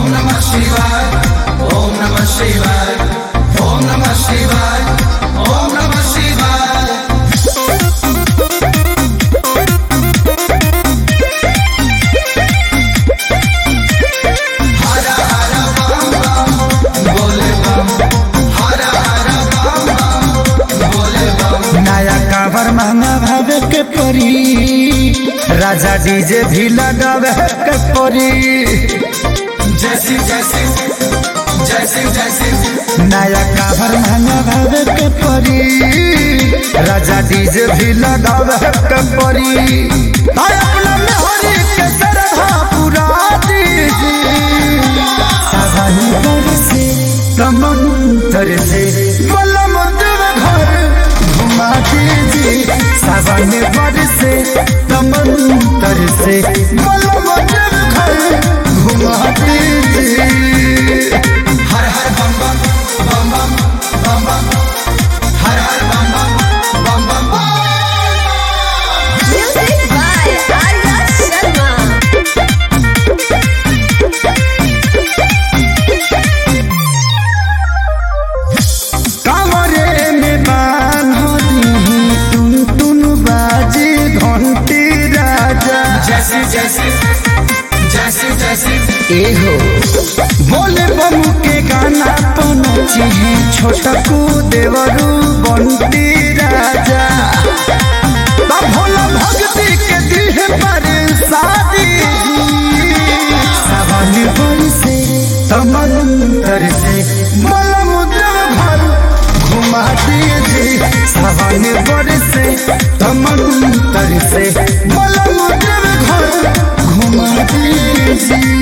ओम नमः शिवाय, ओम नमः शिवाय, ओम नमः शिवाय, ओम नमः शिवाय। हर हर बम बम बोले बम, हर हर बम बम बोले बम। नया कावर मांगा भावे के परी, राजा डीजे भी लगावे के परी। जैसी जैसी जैसी जैसी नया कावर मांगा भावे के परी, राजा डीजे भी लगावे के परी। हाय अपना मेहरी के सरधा पुरा दीजी, सावनी बरसे कमंतर से बलम देव घर घुमा दीजी। सावन बरसे कमंतर से बलम देव घर घुमा दीजी। हर हर बम बम बम बम बम बम, हर हर बम बम बम बम। Music by Arya Sharma. Kanware में बान हो दी टुन टुन बाजी घंटी राजा। जैसी जैसी जैसी जैसी एहो बोले बमू के गाना पनची है छोटकू देवरू बंटी राजा। तब भोला भक्ति के दिल पर शादी, सावन बरसे तमंतर से मलम देव घर घुमा दीजिए। सावन बरसे तमंतर से मलम देव घर घुमा दीजिए।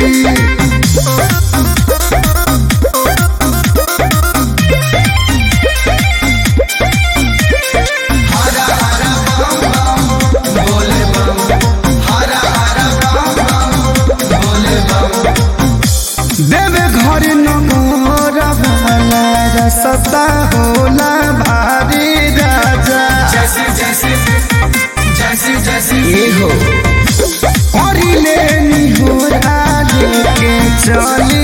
हर हर बम बम बोले बम, हर हर बम बम बोले बम। देवे घर नगर वाला रसता होला भारी राजा। जैसी जैसी जैसी जैसी एहो करिले निहोरा लेके चली